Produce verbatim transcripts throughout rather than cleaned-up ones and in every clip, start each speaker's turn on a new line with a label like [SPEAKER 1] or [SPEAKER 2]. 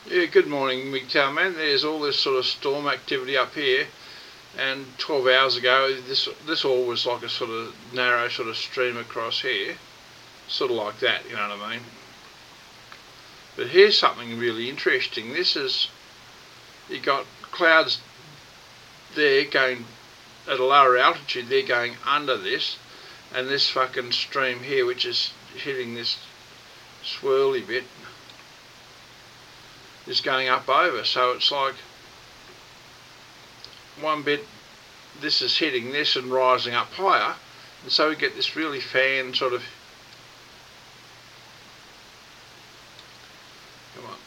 [SPEAKER 1] Yeah, good morning, MGTOW man. There's all this sort of storm activity up here, and twelve hours ago, this this all was like a sort of narrow sort of stream across here, sort of like that. You know what I mean? But here's something really interesting. This is you got clouds there going at a lower altitude. They're going under this, and this fucking stream here, which is hitting this swirly bit, is going up over. So it's like one bit, this is hitting this and rising up higher, and so we get this really fan sort of, come on,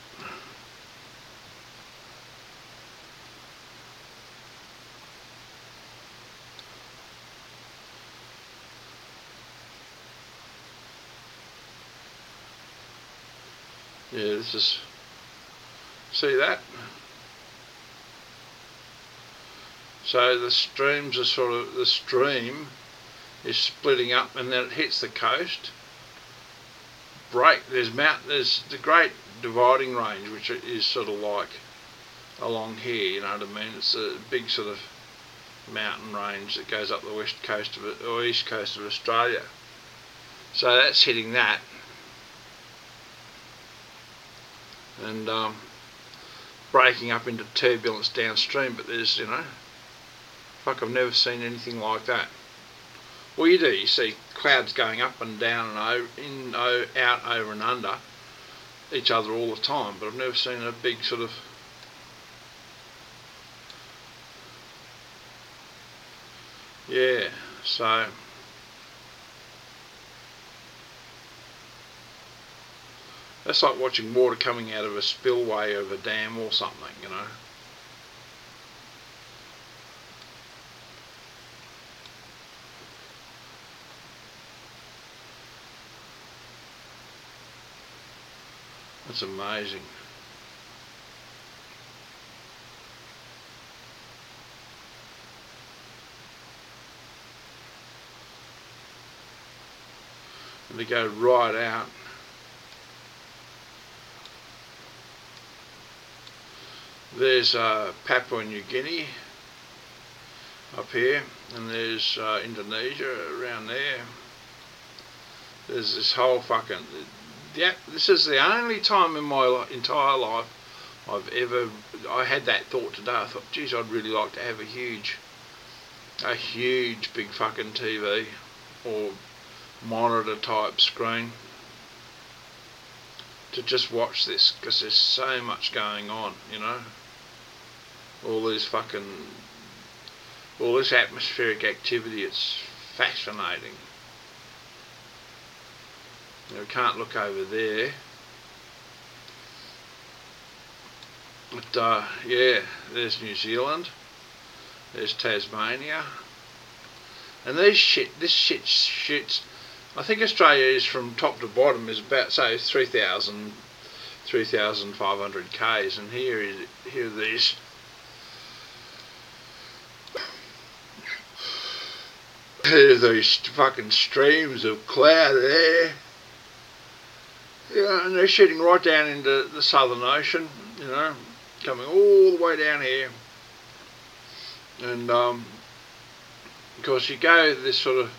[SPEAKER 1] yeah, this is, see that? So the streams are sort of, the stream is splitting up and then it hits the coast. Break, there's mount, there's the Great Dividing Range, which is sort of like along here, you know what I mean? It's a big sort of mountain range that goes up the west coast of it, or east coast of Australia. So that's hitting that. And um, breaking up into turbulence downstream, but there's, you know, fuck, I've never seen anything like that. Well, you do, you see clouds going up and down and over, in, out, over and under each other all the time, but I've never seen a big sort of, yeah, so that's like watching water coming out of a spillway of a dam or something, you know. That's amazing. And to go right out, there's uh, Papua New Guinea up here, and there's uh, Indonesia around there. There's this whole fucking, yeah, this is the only time in my entire life I've ever, I had that thought today. I thought, geez, I'd really like to have a huge, a huge big fucking T V or monitor type screen to just watch this, because there's so much going on, you know. All these fucking, all this atmospheric activity, it's fascinating. You know, we can't look over there. But uh, yeah, there's New Zealand, there's Tasmania, and these shit, this shit shits. I think Australia is from top to bottom is about, say, three thousand, three thousand five hundred k's, and here is here are these. Here's these fucking streams of cloud there. Yeah, and they're shooting right down into the Southern Ocean, you know, coming all the way down here. And um, of course you go this sort of,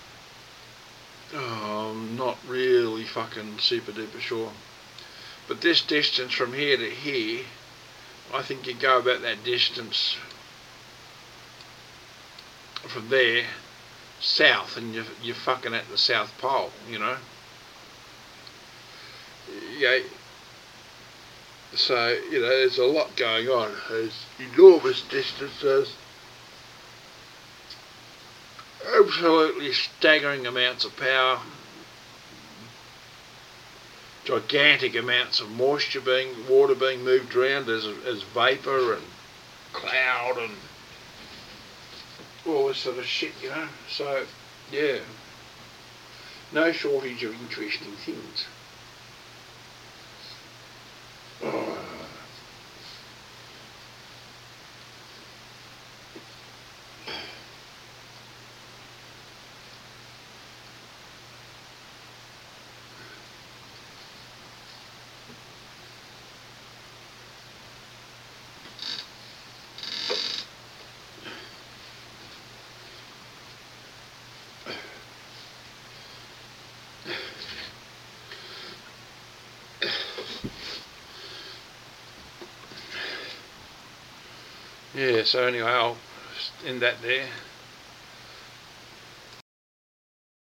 [SPEAKER 1] oh, I'm not really fucking super duper sure, but this distance from here to here, I think you go about that distance from there south, and you're, you're fucking at the South Pole, you know. Yeah, so, you know, there's a lot going on. There's enormous distances, absolutely staggering amounts of power, gigantic amounts of moisture being, water being moved around as, as vapour and cloud and all this sort of shit, you know. So, yeah, no shortage of interesting things. Oh. Yeah, so anyway, I'll end that there.